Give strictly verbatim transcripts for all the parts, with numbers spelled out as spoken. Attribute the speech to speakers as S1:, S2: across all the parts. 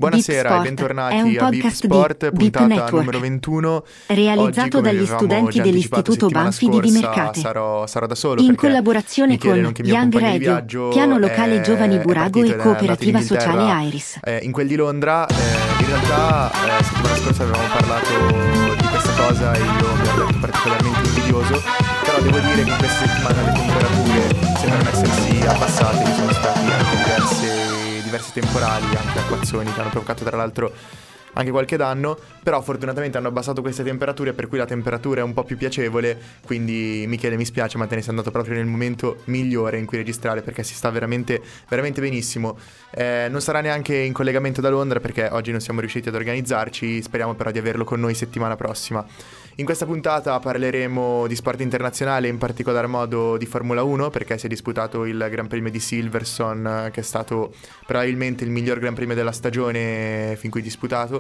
S1: Buonasera e bentornati a Beep Sport, puntata numero ventuno.
S2: Realizzato
S1: Oggi,
S2: dagli studenti dell'Istituto Banfidi di Mercate.
S1: Sarò, sarò da solo
S2: in collaborazione
S1: Michele,
S2: con Young Radio, Piano Locale Giovani Burago e Cooperativa Sociale Iris.
S1: Eh, in quel di Londra, eh, in realtà eh, settimana scorsa avevamo parlato di questa cosa e io mi ero detto particolarmente invidioso, però devo dire che in questa settimana le temperature sembrano essersi abbassate, ci sono stati anche diverse diversi temporali, anche acquazzoni che hanno provocato tra l'altro anche qualche danno, però fortunatamente hanno abbassato queste temperature, per cui la temperatura è un po' più piacevole. Quindi Michele, mi spiace, ma te ne sei andato proprio nel momento migliore in cui registrare, perché si sta veramente veramente benissimo. Eh, non sarà neanche in collegamento da Londra perché oggi non siamo riusciti ad organizzarci, speriamo però di averlo con noi settimana prossima. In questa puntata parleremo di sport internazionale, in particolar modo di Formula uno, perché si è disputato il Gran Premio di Silverstone, che è stato probabilmente il miglior Gran Premio della stagione fin qui disputato.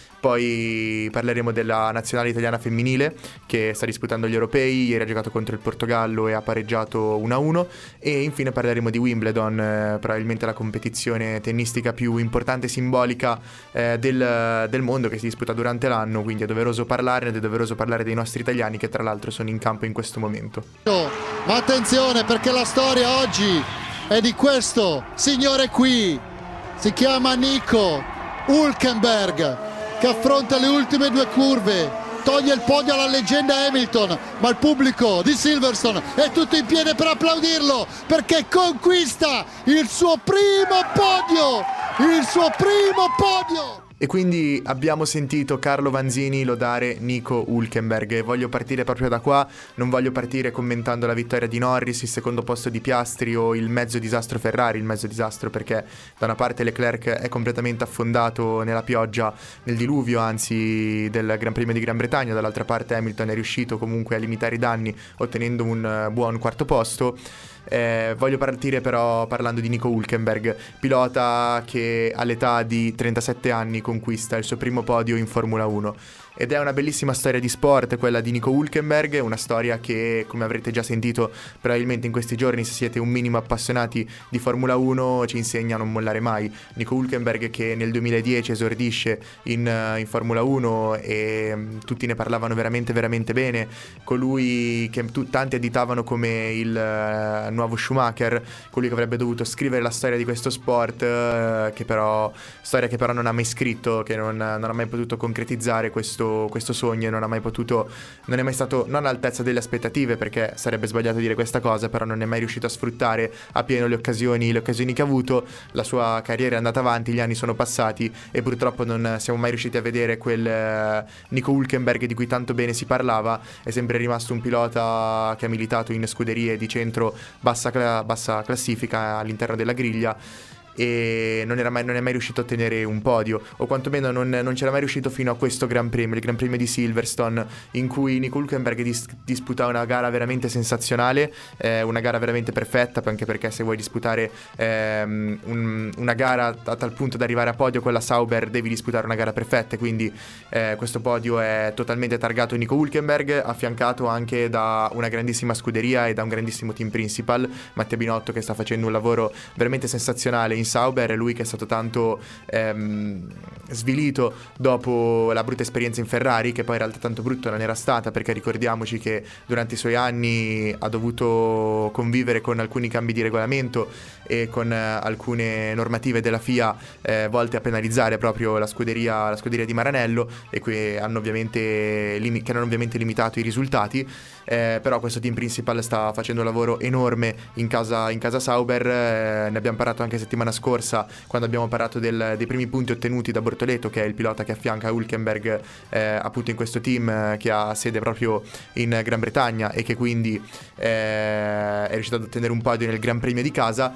S1: Poi parleremo della nazionale italiana femminile che sta disputando gli europei, ieri ha giocato contro il Portogallo e ha pareggiato uno a uno. E infine parleremo di Wimbledon, eh, probabilmente la competizione tennistica più importante e simbolica eh, del, del mondo, che si disputa durante l'anno, quindi è doveroso parlarne ed è doveroso parlare dei nostri italiani che tra l'altro sono in campo in questo momento.
S3: Ma attenzione, perché la storia oggi è di questo signore qui, si chiama Nico Hülkenberg, che affronta le ultime due curve, toglie il podio alla leggenda Hamilton, ma il pubblico di Silverstone è tutto in piedi per applaudirlo, perché conquista il suo primo podio, il suo primo podio!
S1: E quindi abbiamo sentito Carlo Vanzini lodare Nico Hülkenberg e voglio partire proprio da qua. Non voglio partire commentando la vittoria di Norris, il secondo posto di Piastri o il mezzo disastro Ferrari, il mezzo disastro perché da una parte Leclerc è completamente affondato nella pioggia, nel diluvio anzi del Gran Premio di Gran Bretagna, dall'altra parte Hamilton è riuscito comunque a limitare i danni ottenendo un buon quarto posto. Eh, voglio partire però parlando di Nico Hülkenberg, pilota che all'età di trentasette anni conquista il suo primo podio in Formula uno. Ed è una bellissima storia di sport quella di Nico Hülkenberg, una storia che, come avrete già sentito probabilmente in questi giorni, se siete un minimo appassionati di Formula uno, ci insegna a non mollare mai. Nico Hülkenberg che nel duemiladieci esordisce in, in Formula uno e um, tutti ne parlavano veramente veramente bene, colui che tu, tanti additavano come il uh, nuovo Schumacher, colui che avrebbe dovuto scrivere la storia di questo sport, uh, che però storia che però non ha mai scritto, che non, non ha mai potuto concretizzare questo questo sogno, non ha mai potuto, non è mai stato non all'altezza delle aspettative, perché sarebbe sbagliato dire questa cosa, però non è mai riuscito a sfruttare appieno le occasioni le occasioni che ha avuto. La sua carriera è andata avanti, gli anni sono passati e purtroppo non siamo mai riusciti a vedere quel uh, Nico Hülkenberg di cui tanto bene si parlava. È sempre rimasto un pilota che ha militato in scuderie di centro bassa, cla- bassa classifica all'interno della griglia e non, era mai, non è mai riuscito a ottenere un podio, o quantomeno non, non c'era mai riuscito fino a questo Gran Premio, il Gran Premio di Silverstone, in cui Nico Hülkenberg dis- disputa una gara veramente sensazionale, eh, una gara veramente perfetta, anche perché se vuoi disputare ehm, un, una gara a tal punto da arrivare a podio con la Sauber devi disputare una gara perfetta, quindi eh, questo podio è totalmente targato Nico Hülkenberg, affiancato anche da una grandissima scuderia e da un grandissimo team principal, Mattia Binotto, che sta facendo un lavoro veramente sensazionale in Sauber. È lui che è stato tanto ehm, svilito dopo la brutta esperienza in Ferrari, che poi in realtà tanto brutta non era stata, perché ricordiamoci che durante i suoi anni ha dovuto convivere con alcuni cambi di regolamento e con eh, alcune normative della F I A eh, volte a penalizzare proprio la scuderia, la scuderia di Maranello, e che hanno ovviamente, lim- che hanno ovviamente limitato i risultati. Eh, però questo team principal sta facendo un lavoro enorme in casa, in casa Sauber, eh, ne abbiamo parlato anche settimana scorsa quando abbiamo parlato del, dei primi punti ottenuti da Bortoleto, che è il pilota che affianca Hülkenberg eh, appunto in questo team eh, che ha sede proprio in Gran Bretagna e che quindi eh, è riuscito ad ottenere un podio nel Gran Premio di casa.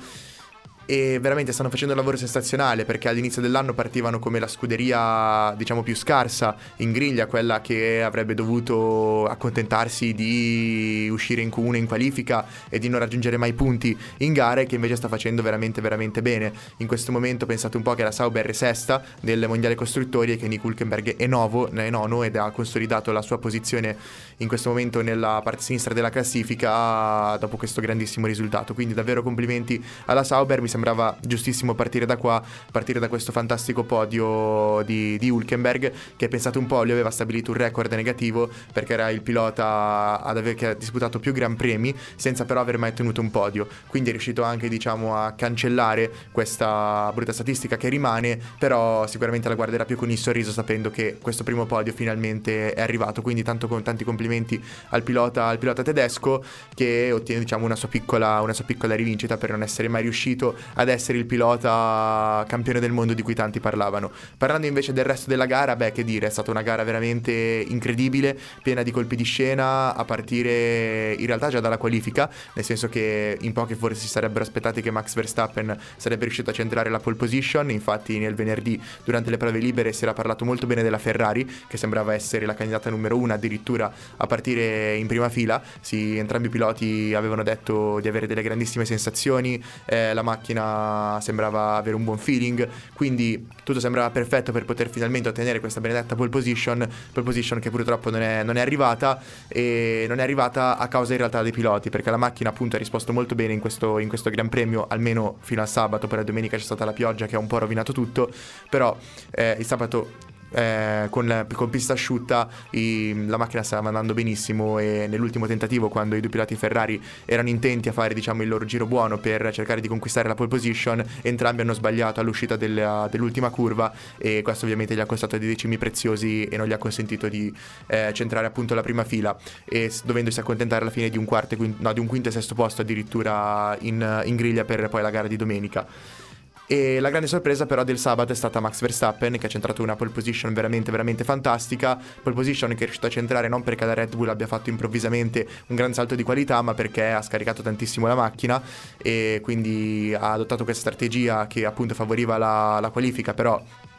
S1: E veramente stanno facendo un lavoro sensazionale, perché all'inizio dell'anno partivano come la scuderia diciamo più scarsa in griglia, quella che avrebbe dovuto accontentarsi di uscire in Q uno in qualifica e di non raggiungere mai punti in gare, che invece sta facendo veramente veramente bene. In questo momento pensate un po' che la Sauber è sesta nel mondiale costruttori e che Nico Hülkenberg è novo, è nono ed ha consolidato la sua posizione in questo momento nella parte sinistra della classifica dopo questo grandissimo risultato. Quindi davvero complimenti alla Sauber. Mi sembrava giustissimo partire da qua, partire da questo fantastico podio di, di Hülkenberg, che pensato un po' lui aveva stabilito un record negativo perché era il pilota ad aver, che ha disputato più gran premi senza però aver mai ottenuto un podio, quindi è riuscito anche diciamo a cancellare questa brutta statistica che rimane, però sicuramente la guarderà più con il sorriso sapendo che questo primo podio finalmente è arrivato, quindi tanto con tanti complimenti al pilota, al pilota tedesco che ottiene diciamo una sua piccola, una sua piccola rivincita per non essere mai riuscito ad essere il pilota campione del mondo di cui tanti parlavano. Parlando invece del resto della gara, beh che dire, è stata una gara veramente incredibile, piena di colpi di scena a partire in realtà già dalla qualifica, nel senso che in pochi forse si sarebbero aspettati che Max Verstappen sarebbe riuscito a centrare la pole position. Infatti nel venerdì durante le prove libere si era parlato molto bene della Ferrari, che sembrava essere la candidata numero uno addirittura a partire in prima fila. Sì, entrambi i piloti avevano detto di avere delle grandissime sensazioni, eh, la macchina sembrava avere un buon feeling, quindi tutto sembrava perfetto per poter finalmente ottenere questa benedetta pole position, pole position che purtroppo non è, non è arrivata, e non è arrivata a causa in realtà dei piloti, perché la macchina appunto ha risposto molto bene in questo, in questo Gran Premio, almeno fino al sabato. Poi la domenica c'è stata la pioggia che ha un po' rovinato tutto, però eh, il sabato Eh, con, la, con pista asciutta i, la macchina stava andando benissimo, e nell'ultimo tentativo, quando i due piloti Ferrari erano intenti a fare diciamo il loro giro buono per cercare di conquistare la pole position, entrambi hanno sbagliato all'uscita della, dell'ultima curva, e questo ovviamente gli ha costato dei decimi preziosi e non gli ha consentito di eh, centrare appunto la prima fila, e dovendosi accontentare alla fine di un quarto, no, di un quinto e sesto posto addirittura in, in griglia per poi la gara di domenica. E la grande sorpresa però del sabato è stata Max Verstappen, che ha centrato una pole position veramente veramente fantastica, pole position che è riuscito a centrare non perché la Red Bull abbia fatto improvvisamente un gran salto di qualità, ma perché ha scaricato tantissimo la macchina e quindi ha adottato questa strategia che appunto favoriva la, la qualifica, però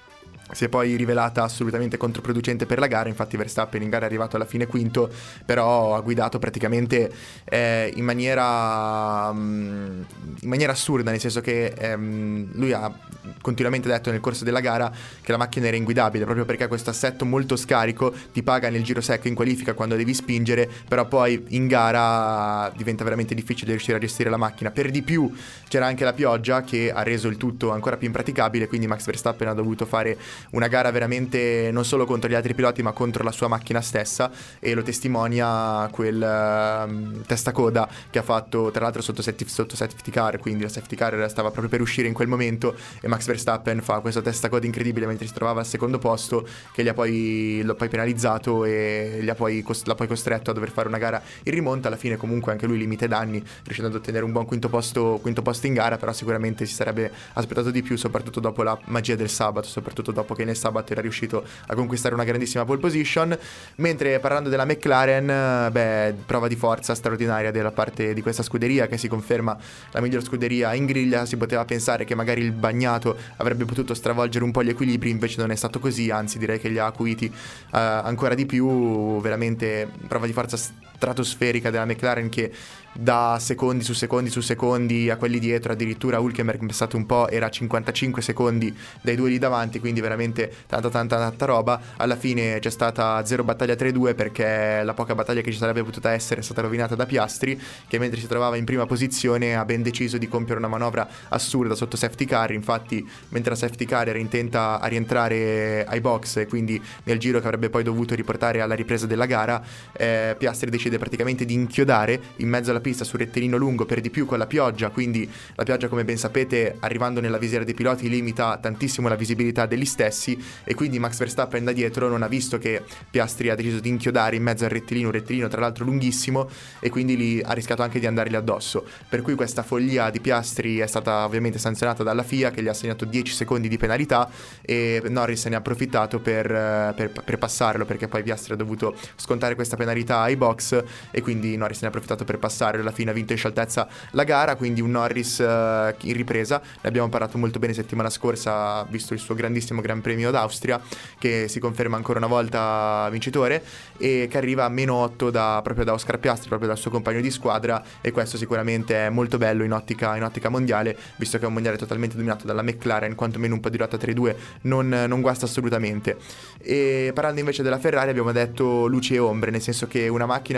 S1: si è poi rivelata assolutamente controproducente per la gara. Infatti Verstappen in gara è arrivato alla fine quinto, però ha guidato praticamente eh, in maniera um, in maniera assurda, nel senso che um, lui ha continuamente detto nel corso della gara che la macchina era inguidabile, proprio perché questo assetto molto scarico ti paga nel giro secco in qualifica quando devi spingere, però poi in gara diventa veramente difficile riuscire a gestire la macchina. Per di più c'era anche la pioggia che ha reso il tutto ancora più impraticabile, quindi Max Verstappen ha dovuto fare una gara veramente non solo contro gli altri piloti ma contro la sua macchina stessa, e lo testimonia quel uh, testacoda che ha fatto tra l'altro sotto, safety, sotto safety car, quindi la safety car stava proprio per uscire in quel momento e Max Verstappen fa questo testacoda incredibile mentre si trovava al secondo posto, che gli ha poi, l'ha poi penalizzato e gli ha poi, l'ha poi costretto a dover fare una gara in rimonta. Alla fine comunque anche lui limite danni, riuscendo ad ottenere un buon quinto posto, quinto posto in gara, però sicuramente si sarebbe aspettato di più, soprattutto dopo la magia del sabato, soprattutto dopo che nel sabato era riuscito a conquistare una grandissima pole position. Mentre parlando della McLaren, beh, prova di forza straordinaria della parte di questa scuderia, che si conferma la miglior scuderia in griglia. Si poteva pensare che magari il bagnato avrebbe potuto stravolgere un po' gli equilibri, invece non è stato così, anzi direi che li ha acuiti uh, ancora di più. Veramente prova di forza stratosferica della McLaren, che da secondi su secondi su secondi a quelli dietro, addirittura Hülkenberg pensato un po' era a cinquantacinque secondi dai due lì davanti, quindi veramente tanta tanta tanta roba. Alla fine c'è stata zero battaglia tre due, perché la poca battaglia che ci sarebbe potuta essere è stata rovinata da Piastri, che mentre si trovava in prima posizione ha ben deciso di compiere una manovra assurda sotto safety car. Infatti mentre la safety car era intenta a rientrare ai box, e quindi nel giro che avrebbe poi dovuto riportare alla ripresa della gara, eh, Piastri decide praticamente di inchiodare in mezzo alla pista sul rettilineo lungo, per di più con la pioggia, quindi la pioggia, come ben sapete, arrivando nella visiera dei piloti limita tantissimo la visibilità degli stessi, e quindi Max Verstappen da dietro non ha visto che Piastri ha deciso di inchiodare in mezzo al rettilineo, un rettilineo tra l'altro lunghissimo, e quindi lì ha rischiato anche di andargli addosso, per cui questa follia di Piastri è stata ovviamente sanzionata dalla F I A, che gli ha assegnato dieci secondi di penalità, e Norris se ne ha approfittato per, per, per passarlo, perché poi Piastri ha dovuto scontare questa penalità ai box, e quindi Norris se ne ha approfittato per passare. Alla fine ha vinto in scioltezza la gara, quindi un Norris uh, in ripresa. Ne abbiamo parlato molto bene settimana scorsa, visto il suo grandissimo Gran Premio d'Austria, che si conferma ancora una volta vincitore, e che arriva a meno otto da, proprio da Oscar Piastri, proprio dal suo compagno di squadra, e questo sicuramente è molto bello in ottica, in ottica mondiale, visto che è un mondiale totalmente dominato dalla McLaren, quantomeno un po' di ruota tre due non, non guasta assolutamente. E parlando invece della Ferrari, abbiamo detto luci e ombre, nel senso che una macchina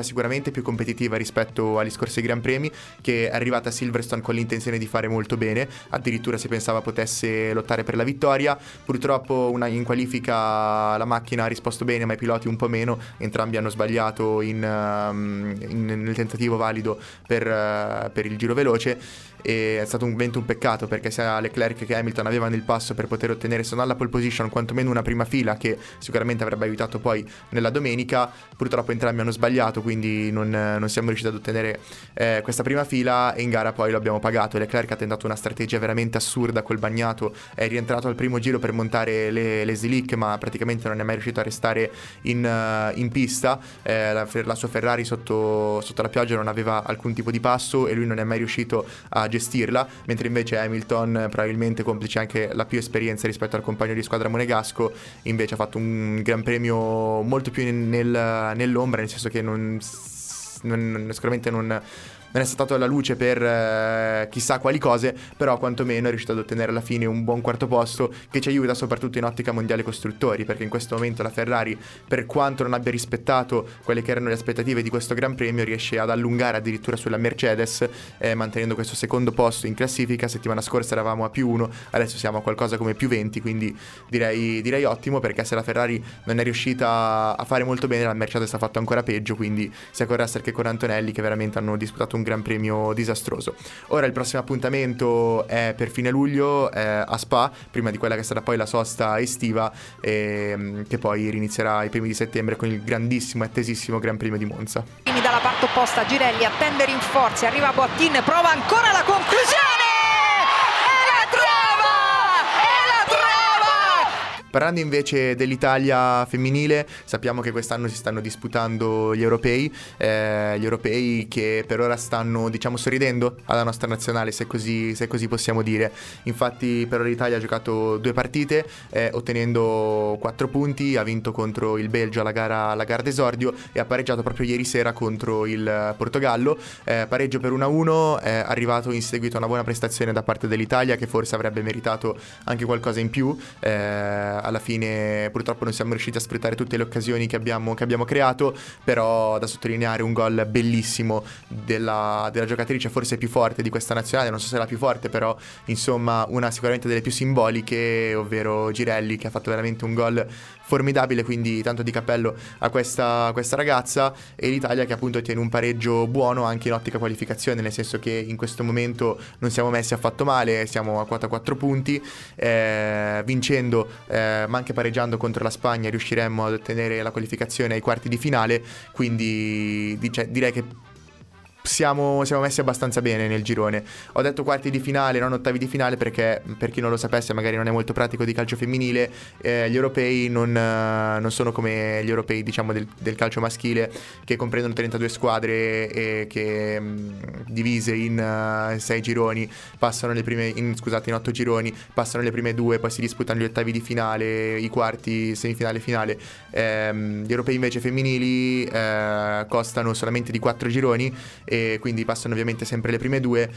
S1: sicuramente più competitiva rispetto agli scorsi Gran Premi, che è arrivata a Silverstone con l'intenzione di fare molto bene, addirittura si pensava potesse lottare per la vittoria. Purtroppo una, in qualifica la macchina ha risposto bene ma i piloti un po' meno, entrambi hanno sbagliato in, um, in, nel tentativo valido per, uh, per il giro veloce, e è stato un, un peccato, perché sia Leclerc che Hamilton avevano il passo per poter ottenere, se non la pole position, quantomeno una prima fila che sicuramente avrebbe aiutato poi nella domenica. Purtroppo entrambi hanno sbagliato, quindi non, non siamo riusciti ad ottenere eh, questa prima fila, e in gara poi lo abbiamo pagato. Leclerc ha tentato una strategia veramente assurda col bagnato, è rientrato al primo giro per montare le, le slick, ma praticamente non è mai riuscito a restare in, uh, in pista. eh, la, la sua Ferrari sotto, sotto la pioggia non aveva alcun tipo di passo e lui non è mai riuscito a gestirla, mentre invece Hamilton, probabilmente complice anche la più esperienza rispetto al compagno di squadra monegasco, invece ha fatto un gran premio molto più nel, nell'ombra, nel senso che non, non sicuramente non non è stato alla luce per eh, chissà quali cose, però quantomeno è riuscito ad ottenere alla fine un buon quarto posto, che ci aiuta soprattutto in ottica mondiale costruttori, perché in questo momento la Ferrari, per quanto non abbia rispettato quelle che erano le aspettative di questo Gran Premio, riesce ad allungare addirittura sulla Mercedes, eh, mantenendo questo secondo posto in classifica. Settimana scorsa eravamo a più uno, adesso siamo a qualcosa come più venti, quindi direi, direi ottimo, perché se la Ferrari non è riuscita a fare molto bene, la Mercedes ha fatto ancora peggio, quindi sia con Russell che con Antonelli, che veramente hanno disputato un Gran Premio disastroso. Ora il prossimo appuntamento è per fine luglio eh, a Spa, prima di quella che sarà poi la sosta estiva, eh, che poi rinizierà i primi di settembre con il grandissimo e attesissimo Gran Premio di Monza.
S4: Dalla parte opposta Girelli attende rinforzi, arriva Bottin, prova ancora la conclusione!
S1: Parlando invece dell'Italia femminile, sappiamo che quest'anno si stanno disputando gli europei, eh, gli europei che per ora stanno, diciamo, sorridendo alla nostra nazionale, se così, se così possiamo dire. Infatti per ora l'Italia ha giocato due partite, eh, ottenendo quattro punti, ha vinto contro il Belgio alla gara, alla gara d'esordio e ha pareggiato proprio ieri sera contro il Portogallo, eh, pareggio per uno a uno, è arrivato in seguito a una buona prestazione da parte dell'Italia, che forse avrebbe meritato anche qualcosa in più. eh, Alla fine purtroppo non siamo riusciti a sfruttare tutte le occasioni che abbiamo, che abbiamo creato, però da sottolineare un gol bellissimo della, della giocatrice forse più forte di questa nazionale, non so se è la più forte, però insomma una sicuramente delle più simboliche, ovvero Girelli, che ha fatto veramente un gol formidabile, quindi tanto di cappello a questa, questa ragazza. E l'Italia che appunto ottiene un pareggio buono anche in ottica qualificazione, nel senso che in questo momento non siamo messi affatto male, siamo a quota quattro punti, eh, vincendo eh, ma anche pareggiando contro la Spagna riusciremmo ad ottenere la qualificazione ai quarti di finale, quindi dice, direi che Siamo, siamo messi abbastanza bene nel girone. Ho detto quarti di finale, non ottavi di finale, perché per chi non lo sapesse, magari non è molto pratico di calcio femminile, eh, gli europei non, uh, non sono come gli europei, diciamo, del, del calcio maschile, che comprendono trentadue squadre e che mh, divise in uh, sei gironi passano le prime in, scusate in otto gironi passano le prime due, poi si disputano gli ottavi di finale, i quarti, semifinale, finale. Eh, gli europei invece femminili eh, costano solamente di quattro gironi e quindi passano ovviamente sempre le prime due,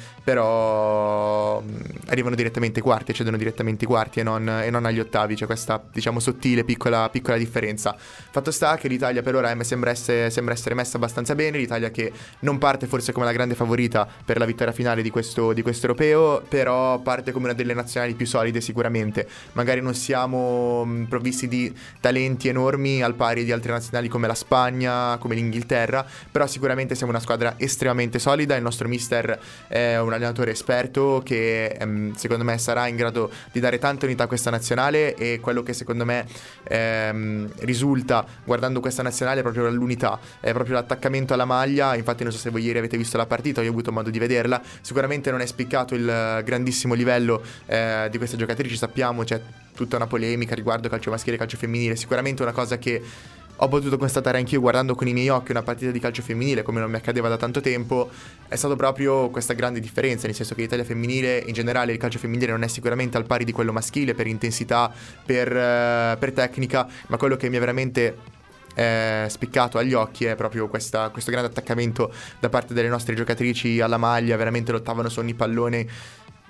S1: però arrivano direttamente ai quarti, accedono direttamente ai quarti e non, e non agli ottavi. C'è questa, diciamo, sottile piccola, piccola differenza. Fatto sta che l'Italia per ora sembra essere, sembra essere messa abbastanza bene. L'Italia che non parte forse come la grande favorita per la vittoria finale di questo, di questo europeo, però parte come una delle nazionali più solide sicuramente. Magari non siamo mh, provvisti di talenti enormi al pari di altre nazionali come la Spagna, come l'Inghilterra, però sicuramente siamo una squadra estremamente solida. Il nostro mister è un allenatore esperto che ehm, secondo me sarà in grado di dare tanta unità a questa nazionale, e quello che secondo me ehm, risulta guardando questa nazionale è proprio l'unità, è proprio l'attaccamento alla maglia. Infatti non so se voi ieri avete visto la partita, io ho avuto modo di vederla, sicuramente non è spiccato il grandissimo livello eh, di queste giocatrici, sappiamo c'è tutta una polemica riguardo calcio maschile e calcio femminile, sicuramente una cosa che ho potuto constatare anch'io guardando con i miei occhi una partita di calcio femminile, come non mi accadeva da tanto tempo, è stato proprio questa grande differenza, nel senso che l'Italia femminile, in generale il calcio femminile non è sicuramente al pari di quello maschile per intensità, per, uh, per tecnica, ma quello che mi è veramente eh, spiccato agli occhi è proprio questa, questo grande attaccamento da parte delle nostre giocatrici alla maglia, veramente lottavano su ogni pallone.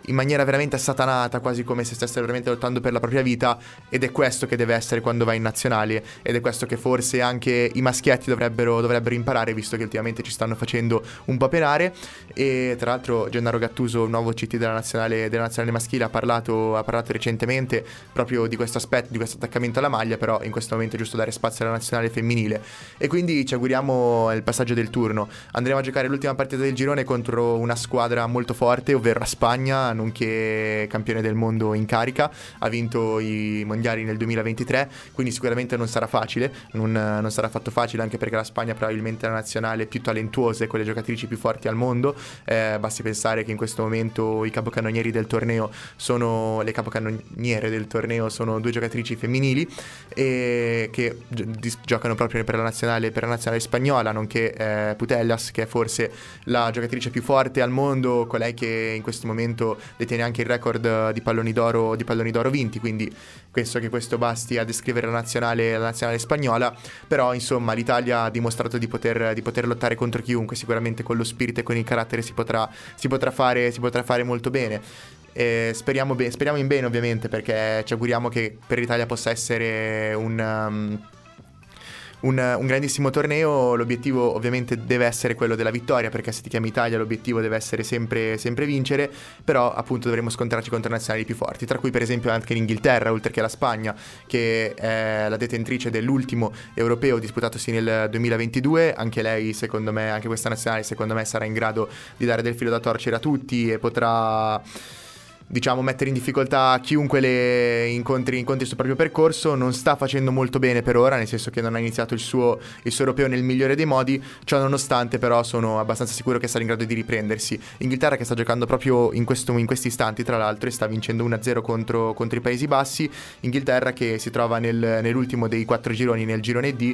S1: in maniera veramente assatanata, quasi come se stesse veramente lottando per la propria vita, ed è questo che deve essere quando va in nazionale, ed è questo che forse anche i maschietti dovrebbero, dovrebbero imparare, visto che ultimamente ci stanno facendo un po' penare. E tra l'altro Gennaro Gattuso, nuovo C T della nazionale, della nazionale maschile, ha parlato, ha parlato recentemente proprio di questo aspetto, di questo attaccamento alla maglia, però in questo momento è giusto dare spazio alla nazionale femminile, e quindi ci auguriamo il passaggio del turno. Andremo a giocare l'ultima partita del girone contro una squadra molto forte, ovvero la Spagna, nonché campione del mondo in carica, ha vinto i mondiali nel duemilaventitré, quindi sicuramente non sarà facile, non, non sarà affatto facile, anche perché la Spagna probabilmente è la nazionale più talentuosa e con le giocatrici più forti al mondo. Eh, basti pensare che in questo momento i capocannonieri del torneo sono le capocannoniere del torneo sono due giocatrici femminili, e che gi- giocano proprio per la nazionale per la nazionale spagnola, nonché eh, Putellas, che è forse la giocatrice più forte al mondo, colei che in questo momento detiene anche il record di palloni d'oro di palloni d'oro vinti, quindi penso che questo basti a descrivere la nazionale la nazionale spagnola. Però insomma l'Italia ha dimostrato di poter di poter lottare contro chiunque, sicuramente con lo spirito e con il carattere si potrà si potrà fare si potrà fare molto bene. E speriamo, be- speriamo in bene, ovviamente, perché ci auguriamo che per l'Italia possa essere un, um, un, un grandissimo torneo. L'obiettivo ovviamente deve essere quello della vittoria, perché se ti chiami Italia l'obiettivo deve essere sempre, sempre vincere, però appunto dovremo scontrarci contro nazionali più forti, tra cui per esempio anche l'Inghilterra, oltre che la Spagna, che è la detentrice dell'ultimo europeo disputatosi nel duemilaventidue. Anche lei, secondo me, anche questa nazionale secondo me sarà in grado di dare del filo da torcere a tutti e potrà, diciamo, mettere in difficoltà chiunque le incontri, incontri sul proprio percorso. Non sta facendo molto bene per ora, nel senso che non ha iniziato il suo, il suo europeo nel migliore dei modi. Ciò nonostante, però, sono abbastanza sicuro che sarà in grado di riprendersi. Inghilterra, che sta giocando proprio in, questo, in questi istanti, tra l'altro, e sta vincendo uno a zero contro, contro i Paesi Bassi. Inghilterra che si trova nel, nell'ultimo dei quattro gironi, nel girone D,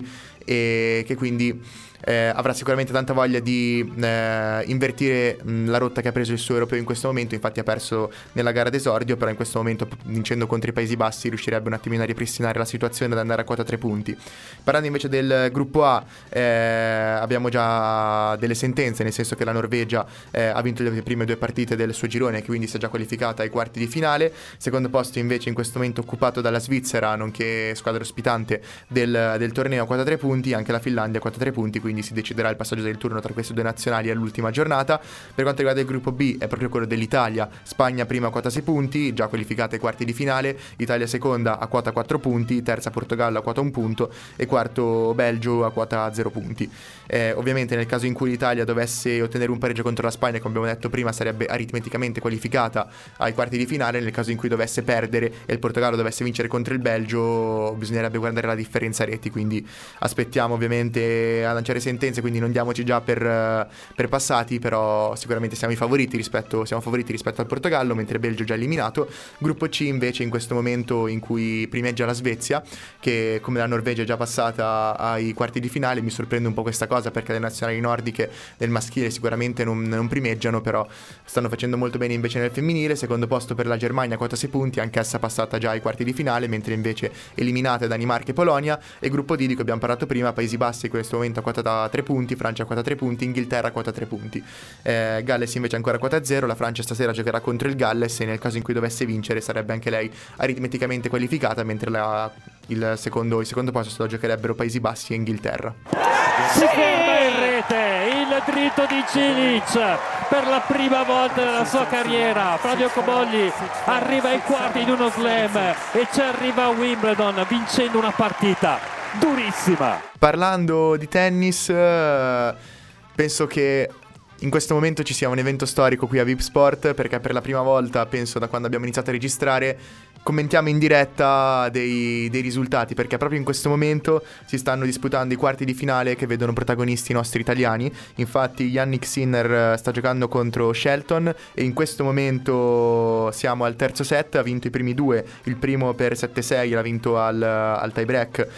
S1: e che quindi eh, avrà sicuramente tanta voglia di eh, invertire mh, la rotta che ha preso il suo europeo in questo momento. Infatti ha perso nella gara d'esordio, però in questo momento, vincendo contro i Paesi Bassi, riuscirebbe un attimino a ripristinare la situazione ed andare a quota tre punti. Parlando invece del gruppo A, eh, abbiamo già delle sentenze, nel senso che la Norvegia eh, ha vinto le prime due partite del suo girone, che quindi si è già qualificata ai quarti di finale. Secondo posto invece in questo momento occupato dalla Svizzera, nonché squadra ospitante del, del torneo, a quota tre punti. Anche la Finlandia a quota tre punti, quindi si deciderà il passaggio del turno tra queste due nazionali all'ultima giornata. Per quanto riguarda il gruppo B, è proprio quello dell'Italia. Spagna prima a quota sei punti, già qualificata ai quarti di finale. Italia seconda a quota quattro punti, terza Portogallo a quota un punto e quarto Belgio a quota zero punti. Eh, ovviamente nel caso in cui l'Italia dovesse ottenere un pareggio contro la Spagna, come abbiamo detto prima, sarebbe aritmeticamente qualificata ai quarti di finale. Nel caso in cui dovesse perdere e il Portogallo dovesse vincere contro il Belgio, bisognerebbe guardare la differenza reti, quindi aspettiamo ovviamente a lanciare sentenze, quindi non diamoci già per, per passati, però sicuramente siamo i favoriti rispetto, siamo favoriti rispetto al Portogallo, mentre il Belgio è già eliminato. Gruppo C invece, in questo momento in cui primeggia la Svezia, che come la Norvegia è già passata ai quarti di finale, mi sorprende un po' questa cosa, perché le nazionali nordiche del maschile sicuramente non, non primeggiano, però stanno facendo molto bene invece nel femminile. Secondo posto per la Germania, quota sei punti, anch'essa passata già ai quarti di finale, mentre invece eliminate Danimarca e Polonia. E gruppo D, di cui abbiamo parlato prima, Paesi Bassi in questo momento a quota tre punti, Francia a quota tre punti, Inghilterra a quota tre punti. eh, Galles invece ancora a quota zero. La Francia stasera giocherà contro il Galles e nel caso in cui dovesse vincere sarebbe anche lei aritmeticamente qualificata, mentre la, il, secondo, il secondo posto se lo giocherebbero Paesi Bassi e Inghilterra.
S5: Si ferma in rete il dritto di Cilic per la prima volta nella sua carriera. Flavio Cobolli arriva ai quarti in uno slam e ci arriva a Wimbledon vincendo una partita durissima.
S1: Parlando di tennis, eh, penso che in questo momento ci sia un evento storico qui a V I P Sport, perché per la prima volta, penso da quando abbiamo iniziato a registrare, commentiamo in diretta dei, dei risultati, perché proprio in questo momento si stanno disputando i quarti di finale che vedono protagonisti i nostri italiani. Infatti Yannick Sinner sta giocando contro Shelton e in questo momento siamo al terzo set. Ha vinto i primi due, il primo per sette sei, l'ha vinto al, al tie break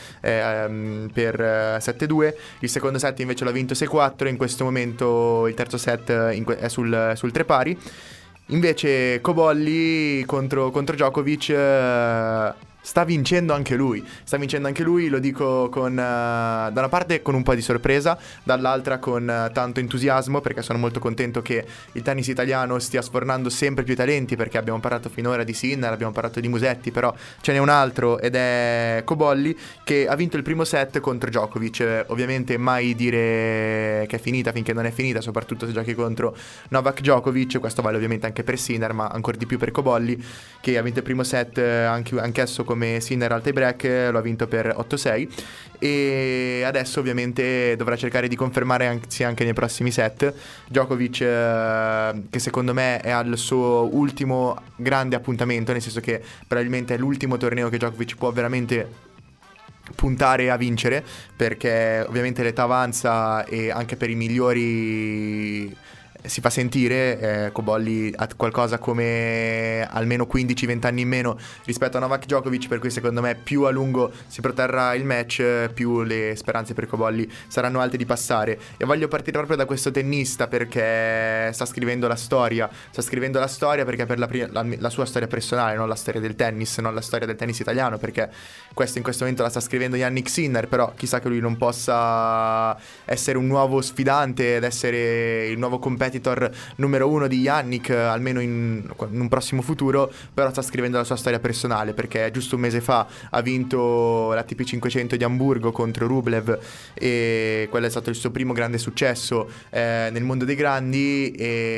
S1: eh, per sette due, il secondo set invece l'ha vinto sei quattro. In questo momento il terzo set in que- è sul, sul tre pari. Invece Cobolli contro, contro Djokovic eh, sta vincendo anche lui, sta vincendo anche lui, lo dico con, uh, da una parte con un po' di sorpresa, dall'altra con uh, tanto entusiasmo, perché sono molto contento che il tennis italiano stia sfornando sempre più talenti, perché abbiamo parlato finora di Sinner, abbiamo parlato di Musetti, però ce n'è un altro ed è Cobolli, che ha vinto il primo set contro Djokovic. Ovviamente mai dire che è finita finché non è finita, soprattutto se giochi contro Novak Djokovic. Questo vale ovviamente anche per Sinner, ma ancora di più per Cobolli, che ha vinto il primo set anche, anch'esso come Sinner al tie break, lo ha vinto per otto sei e adesso ovviamente dovrà cercare di confermare anche, anche nei prossimi set. Djokovic eh, che secondo me è al suo ultimo grande appuntamento, nel senso che probabilmente è l'ultimo torneo che Djokovic può veramente puntare a vincere, perché ovviamente l'età avanza e anche per i migliori si fa sentire. eh, Cobolli ha qualcosa come almeno quindici venti anni in meno rispetto a Novak Djokovic, per cui secondo me più a lungo si protrarrà il match, più le speranze per Cobolli saranno alte di passare. E voglio partire proprio da questo tennista, perché sta scrivendo la storia sta scrivendo la storia perché per la, prima, la, la sua storia personale, non la storia del tennis, non la storia del tennis italiano, perché questo in questo momento la sta scrivendo Jannik Sinner, però chissà che lui non possa essere un nuovo sfidante ed essere il nuovo competitor numero uno di Jannik, almeno in, in un prossimo futuro. Però sta scrivendo la sua storia personale, perché giusto un mese fa ha vinto l'A T P cinquecento di Amburgo contro Rublev, e quello è stato il suo primo grande successo eh, nel mondo dei grandi,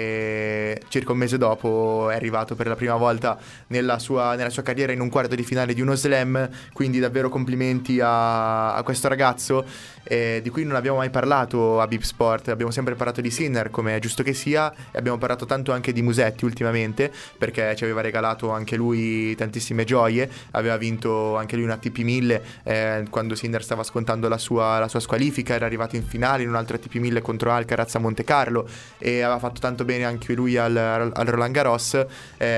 S1: e circa un mese dopo è arrivato per la prima volta nella sua, nella sua carriera in un quarto di finale di uno slam. Quindi davvero complimenti a, a questo ragazzo, eh, di cui non abbiamo mai parlato a Beep Sport. Abbiamo sempre parlato di Sinner, come è giusto che sia, e abbiamo parlato tanto anche di Musetti ultimamente, perché ci aveva regalato anche lui tantissime gioie. Aveva vinto anche lui un A T P mille eh, quando Sinner stava scontando la sua, la sua squalifica, era arrivato in finale in un altro A T P mille contro Alcaraz a Monte Carlo, e aveva fatto tanto bene anche lui al, al Roland Garros. eh,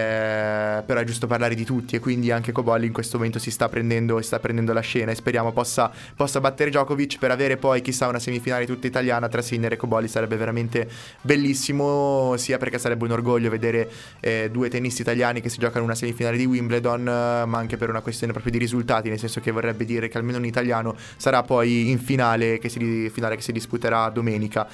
S1: però è giusto parlare di tutti, e quindi anche Cobolli in questo momento si sta prendendo, sta prendendo la scena, e speriamo possa, possa battere Djokovic per avere poi chissà una semifinale tutta italiana tra Sinner e Cobolli. Sarebbe veramente bellissimo, sia perché sarebbe un orgoglio vedere eh, due tennisti italiani che si giocano una semifinale di Wimbledon, eh, ma anche per una questione proprio di risultati, nel senso che vorrebbe dire che almeno un italiano sarà poi in finale che si, finale che si disputerà domenica.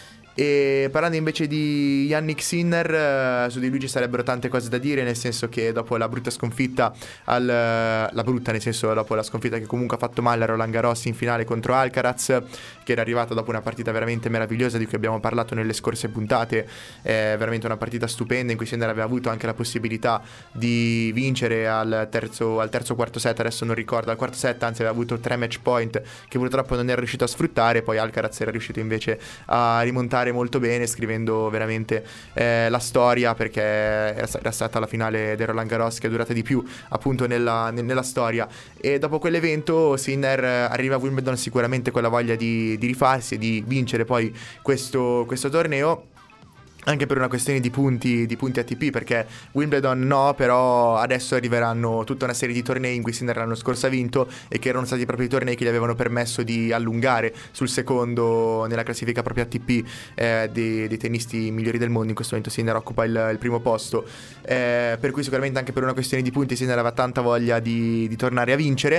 S1: E parlando invece di Jannik Sinner, eh, su di lui ci sarebbero tante cose da dire, nel senso che dopo la brutta sconfitta al, la brutta nel senso dopo la sconfitta che comunque ha fatto male a Roland Garros in finale contro Alcaraz, che era arrivata dopo una partita veramente meravigliosa di cui abbiamo parlato nelle scorse puntate, è veramente una partita stupenda in cui Sinner aveva avuto anche la possibilità di vincere al terzo, al terzo quarto set, adesso non ricordo, al quarto set anzi aveva avuto tre match point che purtroppo non era riuscito a sfruttare. Poi Alcaraz era riuscito invece a rimontare molto bene, scrivendo veramente eh, la storia, perché era stata la finale del Roland Garros che è durata di più appunto nella, nella storia. E dopo quell'evento Sinner arriva a Wimbledon sicuramente con la voglia di, di rifarsi e di vincere poi questo, questo torneo, anche per una questione di punti, di punti A T P, perché Wimbledon no, però adesso arriveranno tutta una serie di tornei in cui Sinner l'anno scorso ha vinto, e che erano stati proprio i tornei che gli avevano permesso di allungare sul secondo nella classifica proprio A T P eh, dei, dei tennisti migliori del mondo. In questo momento Sinner occupa il, il primo posto, eh, per cui sicuramente anche per una questione di punti Sinner aveva tanta voglia di, di tornare a vincere.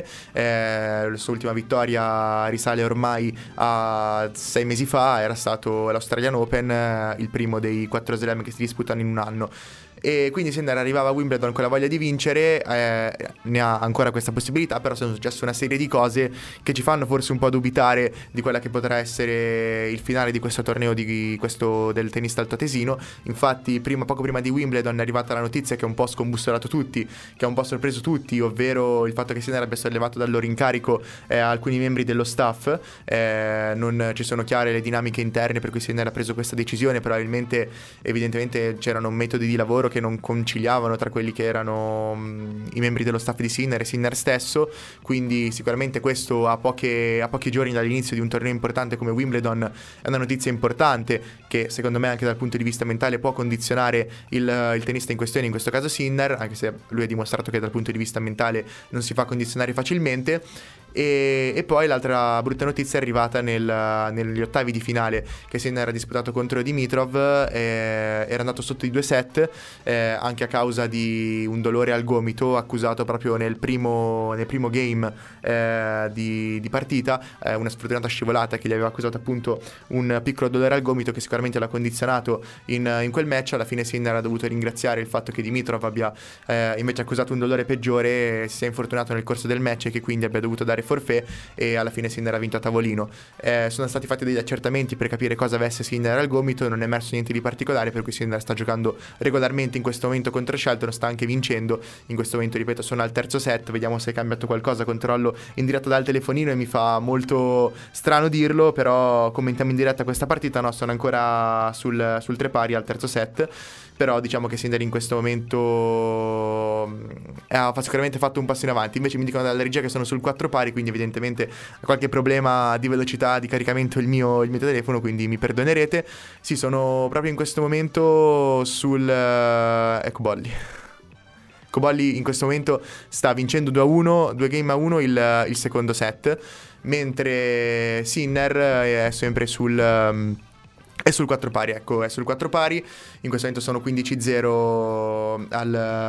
S1: Eh, la sua ultima vittoria risale ormai a sei mesi fa, era stato l'Australian Open, eh, il primo dei quattro slam che si disputano in un anno. E quindi Sinner arrivava a Wimbledon con la voglia di vincere, eh, ne ha ancora questa possibilità, però sono successe una serie di cose che ci fanno forse un po' dubitare di quella che potrà essere il finale di questo torneo di questo del tennista altoatesino. Infatti prima, poco prima di Wimbledon è arrivata la notizia che ha un po' scombussolato tutti, che ha un po' sorpreso tutti, ovvero il fatto che Sinner abbia sollevato dal loro incarico eh, alcuni membri dello staff. Eh, non ci sono chiare le dinamiche interne per cui Sinner ha preso questa decisione, probabilmente evidentemente c'erano metodi di lavoro che non conciliavano tra quelli che erano mh, i membri dello staff di Sinner e Sinner stesso. Quindi sicuramente questo a, poche, a pochi giorni dall'inizio di un torneo importante come Wimbledon è una notizia importante, che secondo me anche dal punto di vista mentale può condizionare il, il tennista in questione, in questo caso Sinner, anche se lui ha dimostrato che dal punto di vista mentale non si fa condizionare facilmente. E, e poi l'altra brutta notizia è arrivata nel, negli ottavi di finale che Sinner ha disputato contro Dimitrov, eh, era andato sotto i due set, eh, anche a causa di un dolore al gomito accusato proprio nel primo, nel primo game eh, di, di partita, eh, una sfortunata scivolata che gli aveva accusato appunto un piccolo dolore al gomito che sicuramente l'ha condizionato in, in quel match. Alla fine Sinner ha dovuto ringraziare il fatto che Dimitrov abbia eh, invece accusato un dolore peggiore, e si sia infortunato nel corso del match e che quindi abbia dovuto dare forfait, e alla fine Sinner ha vinto a tavolino. Eh, sono stati fatti degli accertamenti per capire cosa avesse Sinner al gomito, non è emerso niente di particolare, per cui Sinner sta giocando regolarmente in questo momento contro Shelton, sta anche vincendo. In questo momento, ripeto, sono al terzo set, vediamo se è cambiato qualcosa. Controllo in diretta dal telefonino e mi fa molto strano dirlo, però commentiamo in diretta questa partita. No, sono ancora sul, sul tre pari al terzo set, però diciamo che Sinner in questo momento ha sicuramente fatto un passo in avanti. Invece mi dicono dalla regia che sono sul quattro pari, quindi evidentemente qualche problema di velocità di caricamento il mio, il mio telefono, quindi mi perdonerete. Sì, sono proprio in questo momento sul eh, ecco Bolli Cobolli in questo momento sta vincendo due a uno, due game a uno il, il secondo set, mentre Sinner è sempre sul um, è sul quattro pari, ecco, è sul quattro pari. In questo momento sono quindici a zero al,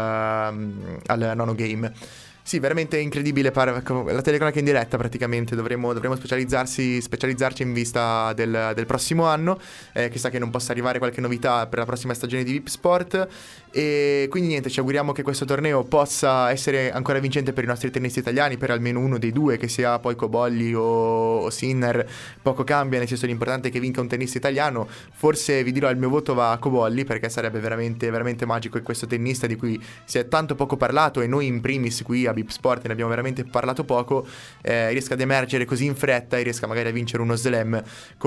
S1: um, al nono game. Sì, veramente incredibile, la telecronaca in diretta praticamente, dovremmo, dovremmo specializzarsi, specializzarci in vista del, del prossimo anno, eh, chissà che non possa arrivare qualche novità per la prossima stagione di V I P Sport, e quindi niente, ci auguriamo che questo torneo possa essere ancora vincente per i nostri tennisti italiani, per almeno uno dei due, che sia poi Cobolli o, o Sinner, poco cambia, nel senso l'importante è che vinca un tennista italiano. Forse vi dirò il mio voto va a Cobolli, perché sarebbe veramente, veramente magico che questo tennista di cui si è tanto poco parlato, e noi in primis qui a V I P Sport ne abbiamo veramente parlato poco, eh, riesca ad emergere così in fretta e riesca magari a vincere uno slam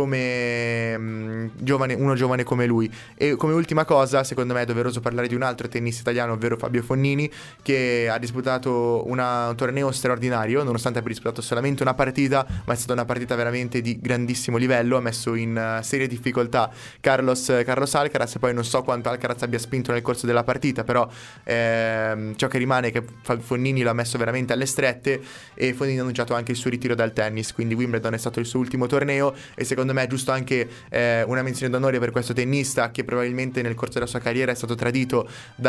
S1: come mh, giovane, uno giovane come lui. E come ultima cosa, secondo me è doveroso parlare di un altro tennista italiano, ovvero Fabio Fognini, che ha disputato una, un torneo straordinario, nonostante abbia disputato solamente una partita, ma è stata una partita veramente di grandissimo livello. Ha messo in uh, serie difficoltà Carlos, Carlos Alcaraz, e poi non so quanto Alcaraz abbia spinto nel corso della partita, però ehm, ciò che rimane è che Fognini l'ha messo veramente alle strette, e Fognini ha annunciato anche il suo ritiro dal tennis, quindi Wimbledon è stato il suo ultimo torneo, e secondo me è giusto anche eh, una menzione d'onore per questo tennista che probabilmente nel corso della sua carriera è stato tradito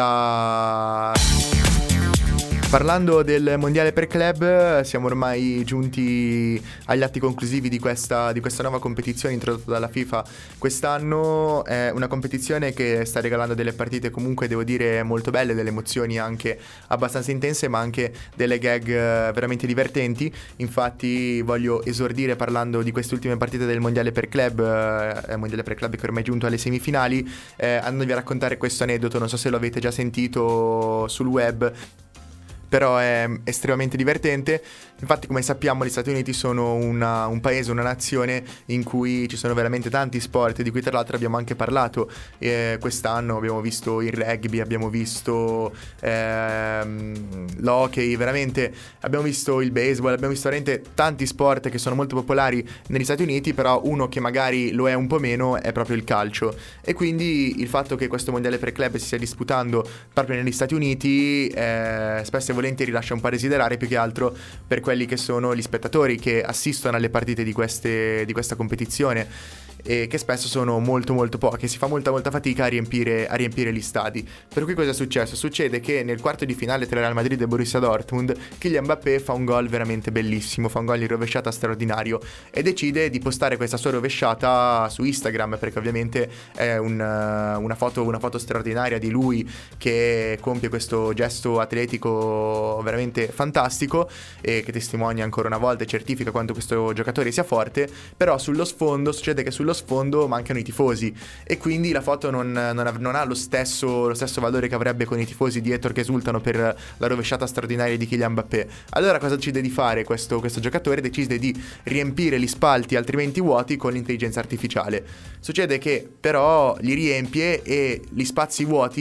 S1: da... Parlando del mondiale per club, siamo ormai giunti agli atti conclusivi di questa, di questa nuova competizione introdotta dalla FIFA quest'anno. È una competizione che sta regalando delle partite comunque, devo dire, molto belle, delle emozioni anche abbastanza intense, ma anche delle gag veramente divertenti. Infatti voglio esordire parlando di queste ultime partite del mondiale per club, eh, mondiale per club che ormai è giunto alle semifinali, eh, andandovi a raccontare questo aneddoto. Non so se lo avete già sentito sul web, però è estremamente divertente. Infatti, come sappiamo, gli Stati Uniti sono una, un paese, una nazione in cui ci sono veramente tanti sport, di cui tra l'altro abbiamo anche parlato eh, quest'anno. Abbiamo visto il rugby, abbiamo visto ehm, l'hockey, veramente abbiamo visto il baseball, abbiamo visto veramente tanti sport che sono molto popolari negli Stati Uniti, però uno che magari lo è un po' meno è proprio il calcio. E quindi il fatto che questo mondiale per club si stia disputando proprio negli Stati Uniti eh, spesso e volentieri lascia un po' a desiderare, più che altro per quelli che sono gli spettatori che assistono alle partite di, queste, di questa competizione, e che spesso sono molto molto poche, si fa molta molta fatica a riempire, a riempire gli stadi. Per cui cosa è successo? Succede che nel quarto di finale tra Real Madrid e Borussia Dortmund Kylian Mbappé fa un gol veramente bellissimo, fa un gol in rovesciata straordinario, e decide di postare questa sua rovesciata su Instagram, perché ovviamente è un, una, foto, una foto straordinaria di lui che compie questo gesto atletico veramente fantastico, e che testimonia ancora una volta e certifica quanto questo giocatore sia forte. Però sullo sfondo succede che sullo sfondo mancano i tifosi, e quindi la foto non, non, ha, non ha lo stesso, lo stesso valore che avrebbe con i tifosi dietro che esultano per la rovesciata straordinaria di Kylian Mbappé. Allora cosa decide di fare questo, questo giocatore? Decide di riempire gli spalti altrimenti vuoti con l'intelligenza artificiale. Succede che però li riempie, e gli spazi vuoti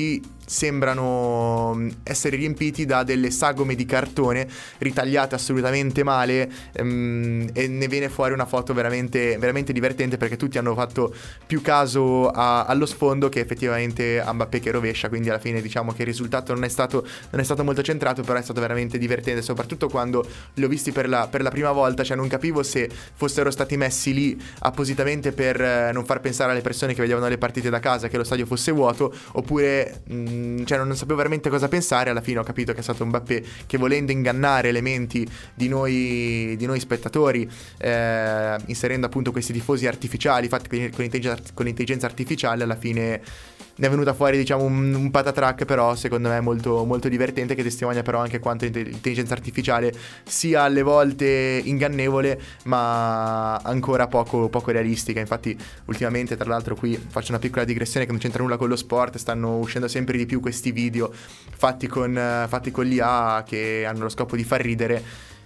S1: sembrano essere riempiti da delle sagome di cartone ritagliate assolutamente male, ehm, e ne viene fuori una foto veramente, veramente divertente, perché tutti hanno fatto più caso a, allo sfondo che effettivamente a Mbappé che rovescia, quindi alla fine diciamo che il risultato non è stato, non è stato molto centrato, però è stato veramente divertente, soprattutto quando li ho visti per la, per la prima volta. Cioè non capivo se fossero stati messi lì appositamente per eh, non far pensare alle persone che vedevano le partite da casa che lo stadio fosse vuoto, oppure mh, cioè non sapevo veramente cosa pensare. Alla fine ho capito che è stato Mbappé che, volendo ingannare le menti di noi, di noi spettatori, eh, inserendo appunto questi tifosi artificiali fatti con intelligenza, con intelligenza artificiale, alla fine ne è venuta fuori diciamo un, un patatrack, però secondo me molto, molto divertente, che testimonia però anche quanto l'intelligenza artificiale sia alle volte ingannevole ma ancora poco, poco realistica. Infatti ultimamente, tra l'altro, qui faccio una piccola digressione che non c'entra nulla con lo sport, stanno uscendo sempre di più questi video fatti con, fatti con l'I A che hanno lo scopo di far ridere,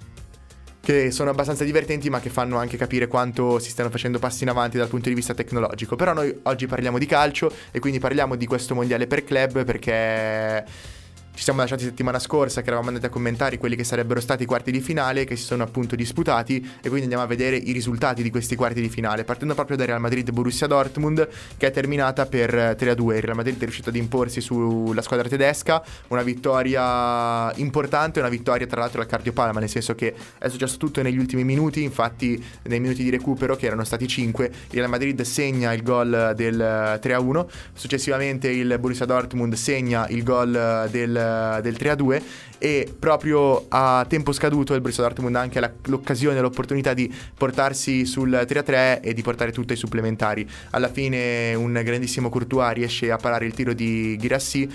S1: che sono abbastanza divertenti ma che fanno anche capire quanto si stiano facendo passi in avanti dal punto di vista tecnologico. Però noi oggi parliamo di calcio e quindi parliamo di questo mondiale per club, perché ci siamo lasciati settimana scorsa che eravamo andati a commentare quelli che sarebbero stati i quarti di finale che si sono appunto disputati, e quindi andiamo a vedere i risultati di questi quarti di finale, partendo proprio da Real Madrid Borussia Dortmund, che è terminata per tre a due. Il Real Madrid è riuscito ad imporsi sulla squadra tedesca, una vittoria importante, una vittoria tra l'altro al cardiopalma, nel senso che è successo tutto negli ultimi minuti. Infatti nei minuti di recupero, che erano stati cinque, il Real Madrid segna il gol del tre a uno, successivamente il Borussia Dortmund segna il gol del del tre a due, e proprio a tempo scaduto il Borussia Dortmund ha anche la, l'occasione, l'opportunità di portarsi sul tre a tre e di portare tutto ai supplementari. Alla fine un grandissimo Courtois riesce a parare il tiro di Guirassy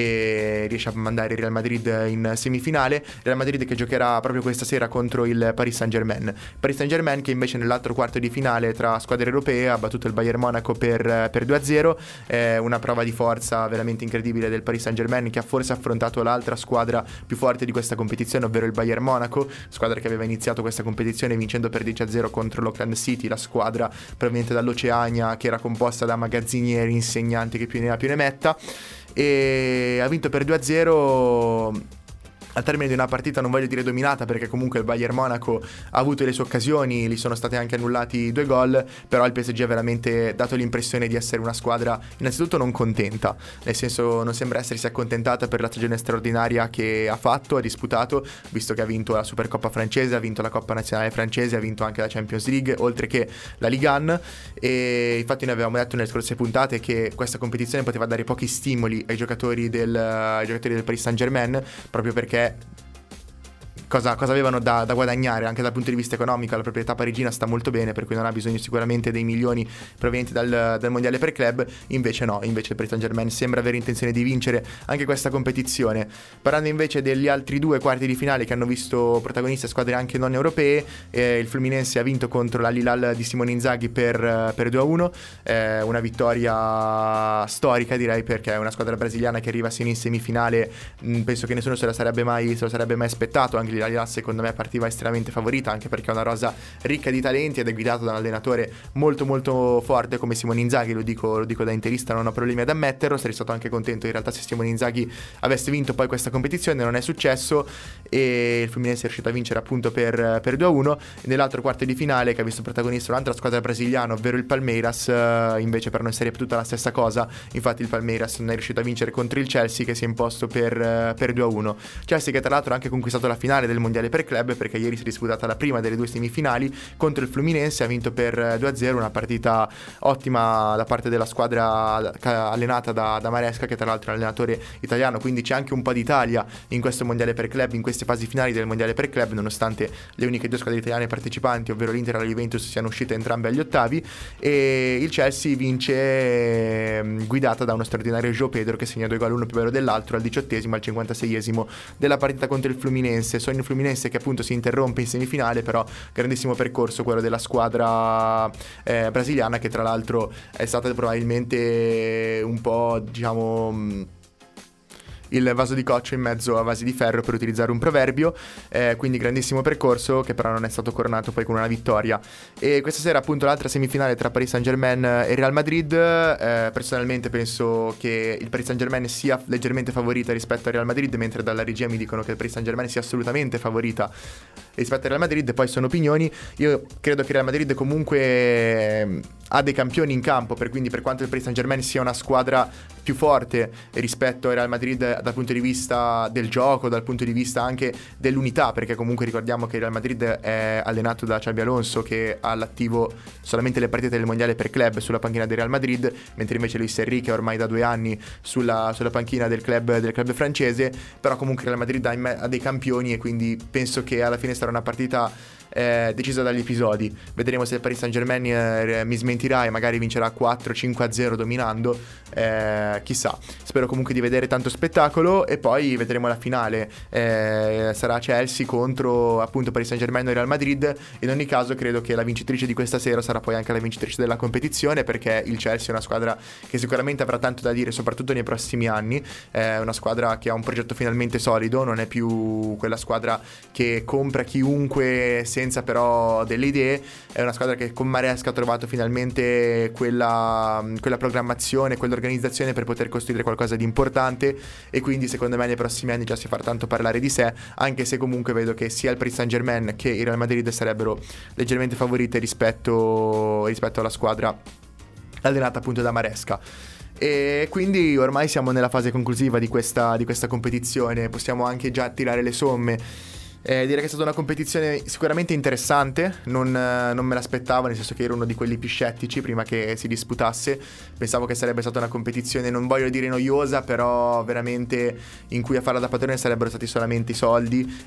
S1: e riesce a mandare il Real Madrid in semifinale. Real Madrid che giocherà proprio questa sera contro il Paris Saint-Germain. Paris Saint-Germain che invece nell'altro quarto di finale tra squadre europee ha battuto il Bayern Monaco per, per due a zero, eh, una prova di forza veramente incredibile del Paris Saint-Germain, che ha forse affrontato l'altra squadra più forte di questa competizione, ovvero il Bayern Monaco, squadra che aveva iniziato questa competizione vincendo per dieci a zero contro l'Auckland City, la squadra proveniente dall'Oceania che era composta da magazzinieri, insegnanti, che più ne ha più ne metta, e ha vinto per due a zero al termine di una partita, non voglio dire dominata, perché comunque il Bayern Monaco ha avuto le sue occasioni, gli sono stati anche annullati due gol, però il P S G ha veramente dato l'impressione di essere una squadra innanzitutto non contenta, nel senso non sembra essersi accontentata per la stagione straordinaria che ha fatto, ha disputato, visto che ha vinto la Supercoppa francese, ha vinto la Coppa Nazionale francese, ha vinto anche la Champions League, oltre che la Ligue uno, e infatti noi avevamo detto nelle scorse puntate che questa competizione poteva dare pochi stimoli ai giocatori del, ai giocatori del Paris Saint-Germain, proprio perché Cosa, cosa avevano da, da guadagnare anche dal punto di vista economico. La proprietà parigina sta molto bene, per cui non ha bisogno sicuramente dei milioni provenienti dal, dal mondiale per club. Invece no, invece il Paris Saint-Germain sembra avere intenzione di vincere anche questa competizione. Parlando invece degli altri due quarti di finale che hanno visto protagoniste squadre anche non europee, eh, il Fluminense ha vinto contro l'Al-Hilal di Simone Inzaghi per, per due a uno, eh, una vittoria storica direi, perché è una squadra brasiliana che arriva sino in semifinale, mh, penso che nessuno se la sarebbe mai, se lo sarebbe mai aspettato. Anche l'Al-Hilal secondo me partiva estremamente favorita, anche perché è una rosa ricca di talenti ed è guidato da un allenatore molto molto forte come Simone Inzaghi. Lo dico, lo dico da interista, non ho problemi ad ammetterlo. Sarei stato anche contento in realtà se Simone Inzaghi avesse vinto poi questa competizione, non è successo e il Fluminense è riuscito a vincere appunto per, per due a uno. Nell'altro quarto di finale, che ha visto protagonista un'altra squadra brasiliana, ovvero il Palmeiras, invece per noi sarebbe tutta la stessa cosa. Infatti il Palmeiras non è riuscito a vincere contro il Chelsea, che si è imposto per, per due a uno. Chelsea che tra l'altro ha anche conquistato la finale del mondiale per club, perché ieri si è disputata la prima delle due semifinali contro il Fluminense, ha vinto per due a zero, una partita ottima da parte della squadra allenata da, da Maresca, che tra l'altro è un allenatore italiano, quindi c'è anche un po' d'Italia in questo mondiale per club, in queste fasi finali del mondiale per club, nonostante le uniche due squadre italiane partecipanti, ovvero l'Inter e la Juventus, siano uscite entrambe agli ottavi. E il Chelsea vince guidata da uno straordinario João Pedro, che segna due gol, uno più bello dell'altro, al diciottesimo, al cinquantaseiesimo della partita contro il Fluminense. Sono il Fluminense che appunto si interrompe in semifinale, però grandissimo percorso quello della squadra eh, brasiliana, che tra l'altro è stata probabilmente un po', diciamo, il vaso di coccio in mezzo a vasi di ferro, per utilizzare un proverbio, eh, quindi grandissimo percorso che però non è stato coronato poi con una vittoria. E questa sera appunto l'altra semifinale tra Paris Saint-Germain e Real Madrid. Eh, personalmente penso che il Paris Saint-Germain sia leggermente favorita rispetto al Real Madrid, mentre dalla regia mi dicono che il Paris Saint-Germain sia assolutamente favorita rispetto al Real Madrid. Poi sono opinioni, io credo che Real Madrid comunque eh, ha dei campioni in campo, per quindi per quanto il Paris Saint-Germain sia una squadra più forte rispetto al Real Madrid dal punto di vista del gioco, dal punto di vista anche dell'unità, perché comunque ricordiamo che il Real Madrid è allenato da Xabi Alonso, che ha all'attivo solamente le partite del mondiale per club sulla panchina del Real Madrid, mentre invece Luis Enrique è ormai da due anni sulla, sulla panchina del club, del club francese. Però comunque il Real Madrid ha, me- ha dei campioni, e quindi penso che alla fine sarà una partita eh, decisa dagli episodi. Vedremo se il Paris Saint-Germain eh, mi smentirà e magari vincerà quattro cinque a zero dominando, eh, chissà. Spero comunque di vedere tanto spettacolo, e poi vedremo la finale, eh, sarà Chelsea contro appunto Paris Saint-Germain o Real Madrid. In ogni caso credo che la vincitrice di questa sera sarà poi anche la vincitrice della competizione, perché il Chelsea è una squadra che sicuramente avrà tanto da dire, soprattutto nei prossimi anni. È una squadra che ha un progetto finalmente solido, non è più quella squadra che compra chiunque senza però delle idee. È una squadra che con Maresca ha trovato finalmente quella, quella programmazione, quell'organizzazione per poter costruire qualcosa di importante, e quindi secondo me nei prossimi anni già si farà tanto parlare di sé, anche se comunque vedo che sia il Paris Saint-Germain che il Real Madrid sarebbero leggermente favorite rispetto, rispetto alla squadra allenata appunto da Maresca. E quindi ormai siamo nella fase conclusiva di questa, di questa competizione, possiamo anche già tirare le somme. Eh, direi che è stata una competizione sicuramente interessante, non, eh, non me l'aspettavo, nel senso che ero uno di quelli più scettici prima che si disputasse. Pensavo che sarebbe stata una competizione, non voglio dire noiosa, però veramente in cui a farla da padrone sarebbero stati solamente i soldi,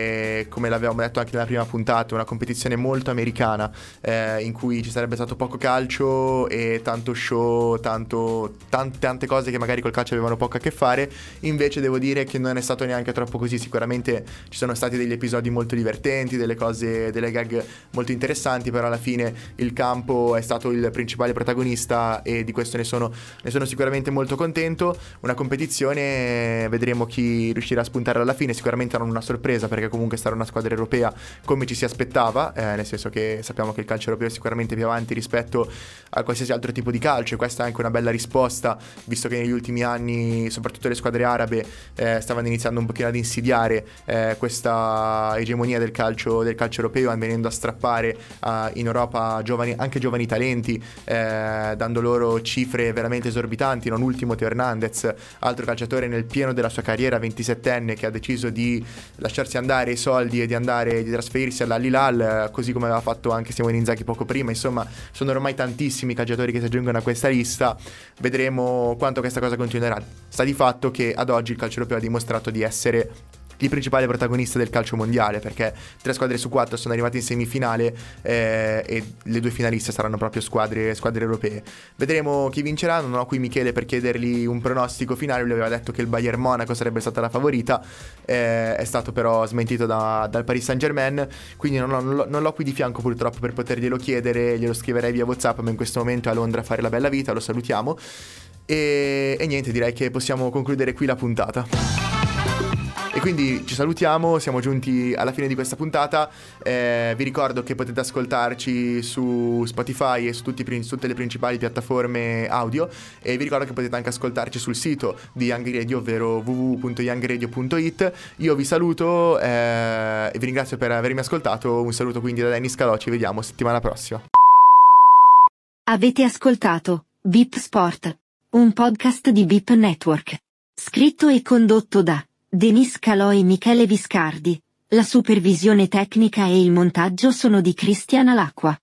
S1: e come l'avevamo detto anche nella prima puntata, una competizione molto americana, eh, in cui ci sarebbe stato poco calcio e tanto show, tanto, tante, tante cose che magari col calcio avevano poco a che fare. Invece devo dire che non è stato neanche troppo così. Sicuramente ci sono stati degli episodi molto divertenti, delle cose, delle gag molto interessanti, però alla fine il campo è stato il principale protagonista, e di questo ne sono, ne sono sicuramente molto contento. Una competizione, vedremo chi riuscirà a spuntare alla fine. Sicuramente non una sorpresa, perché comunque sarà una squadra europea come ci si aspettava, eh, nel senso che sappiamo che il calcio europeo è sicuramente più avanti rispetto a qualsiasi altro tipo di calcio, e questa è anche una bella risposta, visto che negli ultimi anni soprattutto le squadre arabe eh, stavano iniziando un pochino ad insidiare eh, questa egemonia del calcio, del calcio europeo, venendo a strappare uh, in Europa giovani, anche giovani talenti, eh, dando loro cifre veramente esorbitanti. Non ultimo Teo Hernandez, altro calciatore nel pieno della sua carriera, ventisettenne, che ha deciso di lasciarsi andare i soldi e di andare di trasferirsi all'Al-Hilal, così come aveva fatto anche Simone Inzaghi poco prima. Insomma, sono ormai tantissimi calciatori che si aggiungono a questa lista. Vedremo quanto questa cosa continuerà. Sta di fatto che ad oggi il calcio europeo ha dimostrato di essere il principale protagonista del calcio mondiale, perché tre squadre su quattro sono arrivate in semifinale, eh, e le due finaliste saranno proprio squadre, squadre europee. Vedremo chi vincerà. Non ho qui Michele per chiedergli un pronostico finale. Lui aveva detto che il Bayern Monaco sarebbe stata la favorita, eh, è stato però smentito da, dal Paris Saint-Germain, quindi non, ho, non, l'ho, non l'ho qui di fianco purtroppo per poterglielo chiedere. Glielo scriverei via WhatsApp, ma in questo momento è a Londra a fare la bella vita. Lo salutiamo e, e niente, direi che possiamo concludere qui la puntata. E quindi ci salutiamo, siamo giunti alla fine di questa puntata. Eh, vi ricordo che potete ascoltarci su Spotify e su, tutti, su tutte le principali piattaforme audio, e vi ricordo che potete anche ascoltarci sul sito di Young Radio, ovvero w w w punto young radio punto i t. Io vi saluto eh, e vi ringrazio per avermi ascoltato. Un saluto quindi da Dennis Calò, ci vediamo settimana prossima.
S2: Avete ascoltato V I P Sport, un podcast di V I P Network, scritto e condotto da Denis Calò e Michele Viscardi. La supervisione tecnica e il montaggio sono di Cristiana Lacqua.